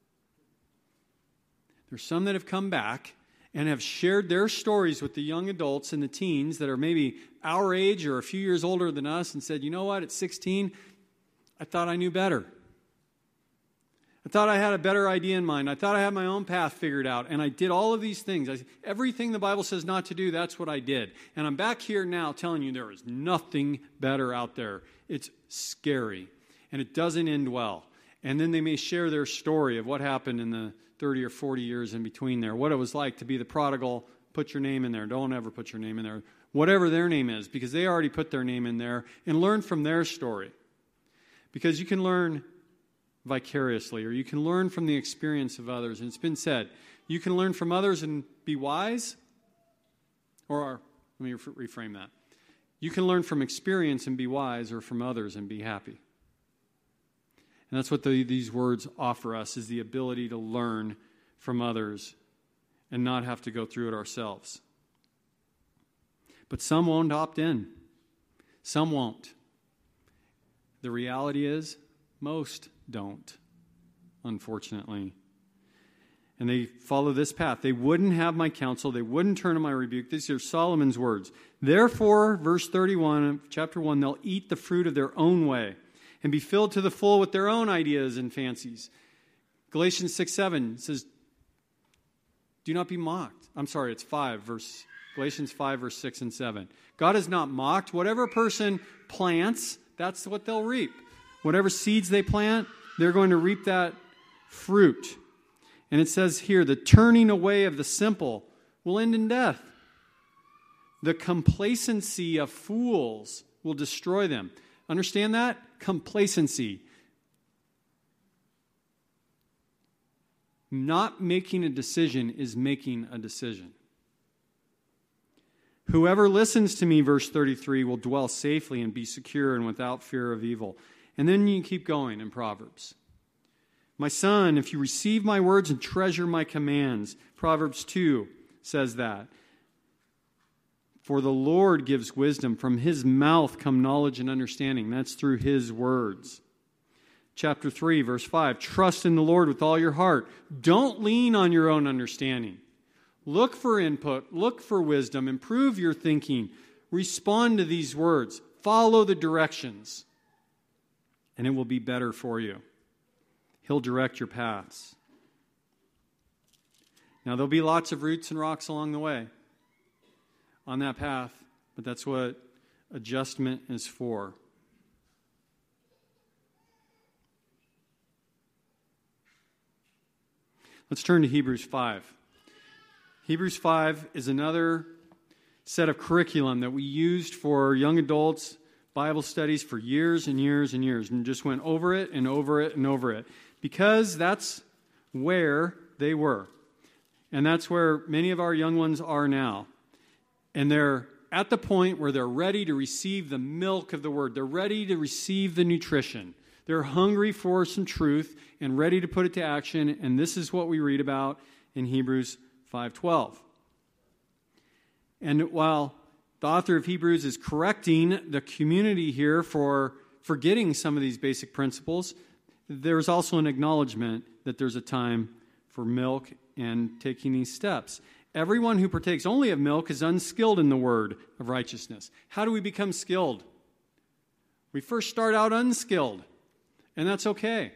there's some that have come back and have shared their stories with the young adults and the teens that are maybe our age or a few years older than us and said, you know what, at 16, I thought I knew better. I thought I had a better idea in mind. I thought I had my own path figured out, and I did all of these things. Everything the Bible says not to do, that's what I did. And I'm back here now telling you there is nothing better out there. It's scary, and it doesn't end well. And then they may share their story of what happened in the 30 or 40 years in between there, what it was like to be the prodigal. Put your name in there. Don't ever put your name in there. Whatever their name is, because they already put their name in there, and learn from their story. Because you can learn vicariously, or you can learn from the experience of others. And it's been said, you can learn from others and be wise, or let me reframe that. You can learn from experience and be wise, or from others and be happy. And that's what these words offer us, is the ability to learn from others and not have to go through it ourselves. But some won't opt in. Some won't. The reality is, most don't, unfortunately. And they follow this path. They wouldn't have my counsel. They wouldn't turn to my rebuke. These are Solomon's words. Therefore, verse 31 of chapter 1, they'll eat the fruit of their own way and be filled to the full with their own ideas and fancies. Galatians 6:7 says, do not be mocked. I'm sorry, it's Galatians 5, verse 6 and 7. God is not mocked. Whatever a person plants, that's what they'll reap. Whatever seeds they plant, they're going to reap that fruit. And it says here, the turning away of the simple will end in death. The complacency of fools will destroy them. Understand that? Complacency. Not making a decision is making a decision. Whoever listens to me, verse 33, will dwell safely and be secure and without fear of evil. And then you keep going in Proverbs. My son, if you receive my words and treasure my commands, Proverbs 2 says that. For the Lord gives wisdom. From his mouth come knowledge and understanding. That's through his words. Chapter 3, verse 5. Trust in the Lord with all your heart. Don't lean on your own understanding. Look for input. Look for wisdom. Improve your thinking. Respond to these words. Follow the directions. And it will be better for you. He'll direct your paths. Now, there'll be lots of roots and rocks along the way on that path, but that's what adjustment is for. Let's turn to Hebrews 5. Hebrews 5 is another set of curriculum that we used for young adults, Bible studies for years and years and years, and just went over it and over it and over it, because that's where they were. And that's where many of our young ones are now. And they're at the point where they're ready to receive the milk of the Word. They're ready to receive the nutrition. They're hungry for some truth and ready to put it to action. And this is what we read about in Hebrews 5:12. And while the author of Hebrews is correcting the community here for forgetting some of these basic principles, there's also an acknowledgement that there's a time for milk and taking these steps. Everyone who partakes only of milk is unskilled in the word of righteousness. How do we become skilled? We first start out unskilled, and that's okay.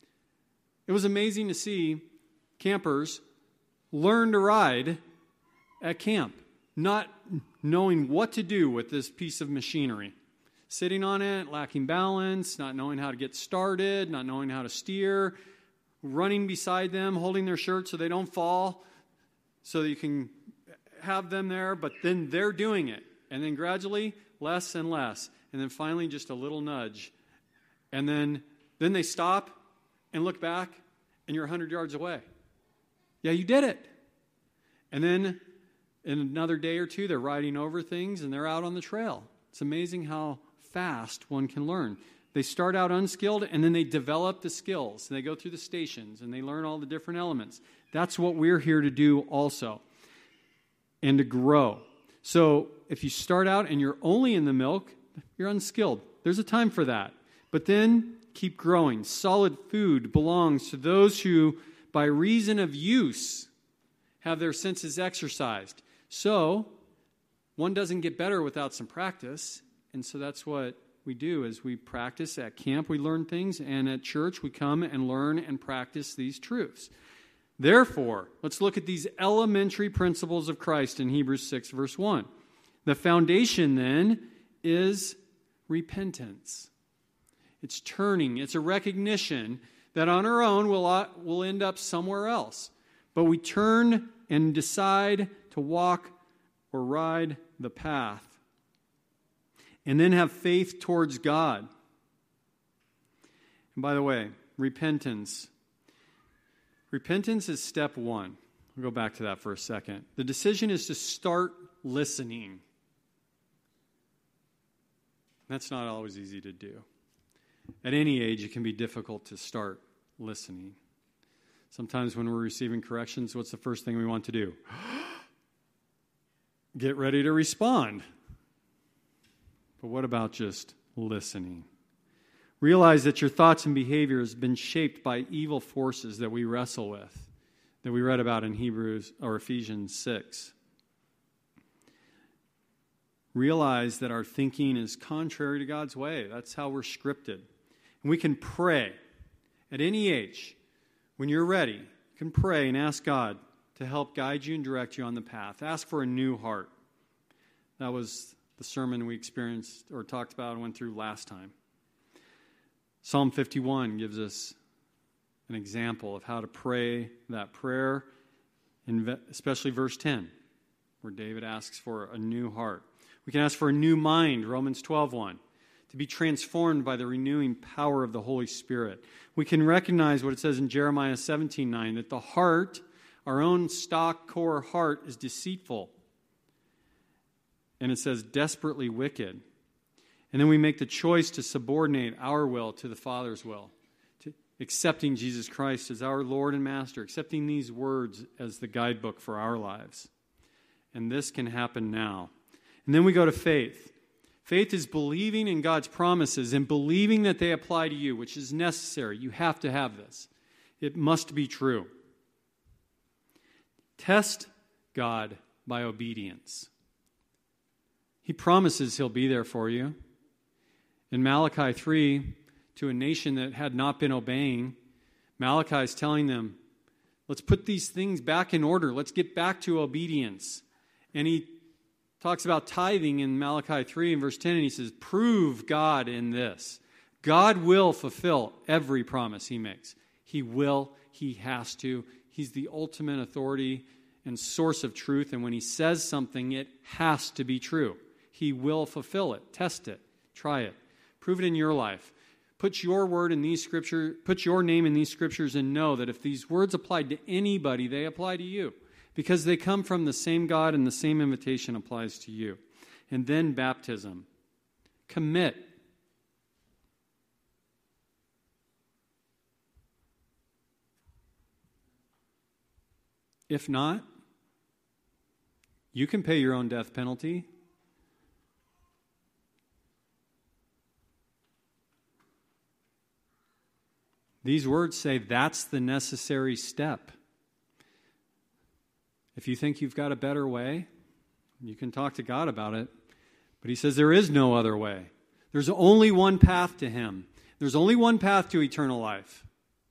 It was amazing to see campers learn to ride at camp, not knowing what to do with this piece of machinery. Sitting on it, lacking balance, not knowing how to get started, not knowing how to steer, running beside them, holding their shirt so they don't fall, so that you can have them there, but then they're doing it. And then gradually, less and less. And then finally, just a little nudge. And then they stop and look back, and you're 100 yards away. Yeah, you did it. And then in another day or two, they're riding over things, and they're out on the trail. It's amazing how fast one can learn. They start out unskilled, and then they develop the skills. And they go through the stations, and they learn all the different elements. That's what we're here to do also, and to grow. So if you start out and you're only in the milk, you're unskilled. There's a time for that. But then keep growing. Solid food belongs to those who, by reason of use, have their senses exercised. So one doesn't get better without some practice, and so that's what we do is we practice at camp, we learn things, and at church we come and learn and practice these truths. Therefore, let's look at these elementary principles of Christ in Hebrews 6, verse 1. The foundation, then, is repentance. It's turning. It's a recognition that on our own we'll end up somewhere else. But we turn and decide to walk or ride the path. And then have faith towards God. And by the way, repentance. Repentance is step one. We'll go back to that for a second. The decision is to start listening. That's not always easy to do. At any age, it can be difficult to start listening. Sometimes when we're receiving corrections, what's the first thing we want to do? Get ready to respond. But what about just listening? Realize that your thoughts and behavior has been shaped by evil forces that we wrestle with, that we read about in Hebrews or Ephesians 6. Realize that our thinking is contrary to God's way. That's how we're scripted. And we can pray at any age. When you're ready, you can pray and ask God to help guide you and direct you on the path. Ask for a new heart. That was the sermon we experienced or talked about and went through last time. Psalm 51 gives us an example of how to pray that prayer, especially verse 10, where David asks for a new heart. We can ask for a new mind, Romans 12:1, to be transformed by the renewing power of the Holy Spirit. We can recognize what it says in Jeremiah 17:9, that the heart, our own stock core heart, is deceitful. And it says desperately wicked. And then we make the choice to subordinate our will to the Father's will, to accepting Jesus Christ as our Lord and Master, accepting these words as the guidebook for our lives. And this can happen now. And then we go to faith. Faith is believing in God's promises and believing that they apply to you, which is necessary. You have to have this. It must be true. Test God by obedience. He promises He'll be there for you. In Malachi 3, to a nation that had not been obeying, Malachi is telling them, let's put these things back in order. Let's get back to obedience. And he talks about tithing in Malachi 3 and verse 10, and he says, prove God in this. God will fulfill every promise He makes. He will. He has to. He's the ultimate authority and source of truth, and when He says something, it has to be true. He will fulfill it. Test it. Try it. Prove it in your life. Put your word in these scriptures, put your name in these scriptures, and know that if these words applied to anybody, they apply to you, because they come from the same God and the same invitation applies to you. And then baptism. Commit. If not, you can pay your own death penalty. These words say that's the necessary step. If you think you've got a better way, you can talk to God about it. But He says there is no other way. There's only one path to Him. There's only one path to eternal life.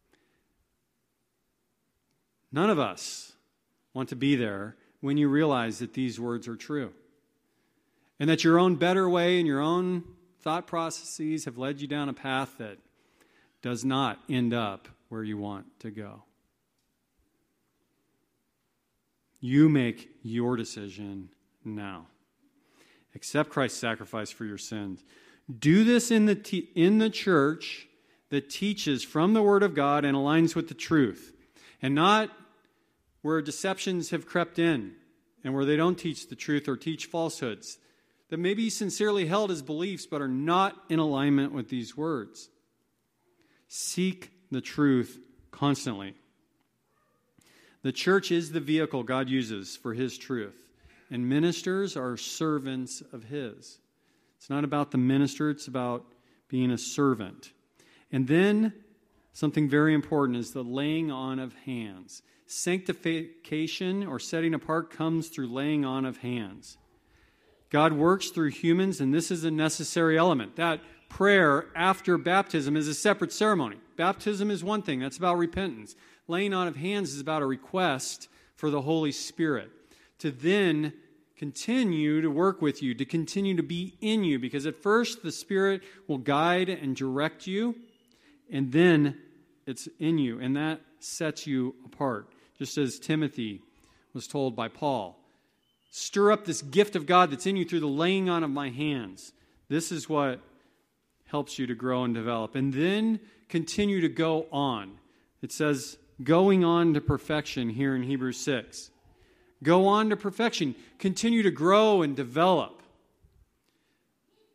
None of us want to be there when you realize that these words are true. And that your own better way and your own thought processes have led you down a path that does not end up where you want to go. You make your decision now. Accept Christ's sacrifice for your sins. Do this in the church that teaches from the Word of God and aligns with the truth, and not where deceptions have crept in and where they don't teach the truth or teach falsehoods that may be sincerely held as beliefs but are not in alignment with these words. Seek the truth constantly. The church is the vehicle God uses for His truth, and ministers are servants of His. It's not about the minister, it's about being a servant. And then something very important is the laying on of hands. Sanctification or setting apart comes through laying on of hands. God works through humans, and this is a necessary element. That prayer after baptism is a separate ceremony. Baptism is one thing. That's about repentance. Laying on of hands is about a request for the Holy Spirit to then continue to work with you, to continue to be in you. Because at first the Spirit will guide and direct you, and then it's in you, and that sets you apart. Just as Timothy was told by Paul, stir up this gift of God that's in you through the laying on of my hands. This is what helps you to grow and develop. And then continue to go on. It says, going on to perfection here in Hebrews 6. Go on to perfection. Continue to grow and develop.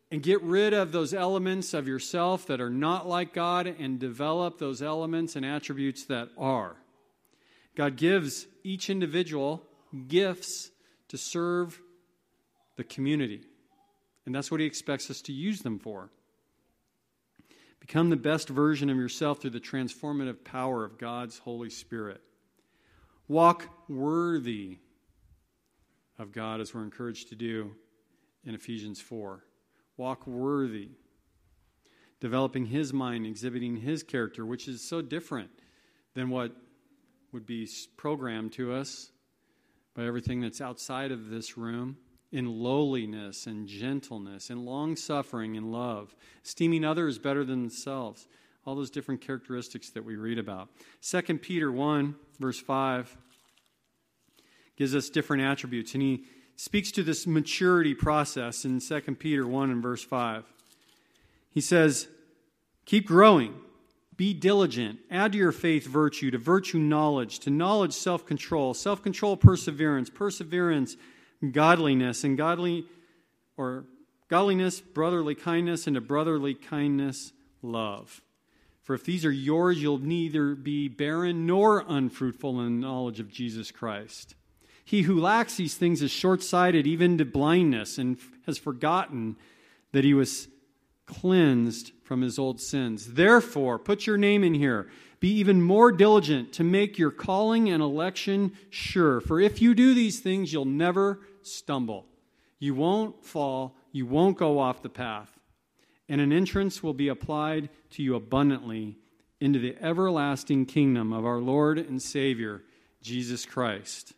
and get rid of those elements of yourself that are not like God and develop those elements and attributes that are. God gives each individual gifts to serve the community. And that's what he expects us to use them for. Become the best version of yourself through the transformative power of God's Holy Spirit. Walk worthy of God, as we're encouraged to do in Ephesians 4. Walk worthy. Developing his mind, exhibiting his character, which is so different than what would be programmed to us by everything that's outside of this room. In lowliness and gentleness, in long-suffering and love, esteeming others better than themselves. All those different characteristics that we read about. 2 Peter 1, verse 5, gives us different attributes. And he speaks to this maturity process in 2 Peter 1 and verse 5. He says, keep growing, be diligent, add to your faith virtue, to virtue knowledge, to knowledge self-control, self-control perseverance, perseverance godliness, and godliness, brotherly kindness, and to brotherly kindness, love. For if these are yours, you'll neither be barren nor unfruitful in the knowledge of Jesus Christ. He who lacks these things is short-sighted, even to blindness, and has forgotten that he was cleansed from his old sins. Therefore, put your name in here. Be even more diligent to make your calling and election sure. For if you do these things, you'll never stumble. You won't fall. You won't go off the path. And an entrance will be applied to you abundantly into the everlasting kingdom of our Lord and Savior, Jesus Christ.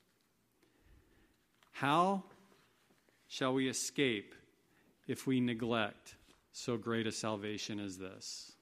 How shall we escape if we neglect so great a salvation as this?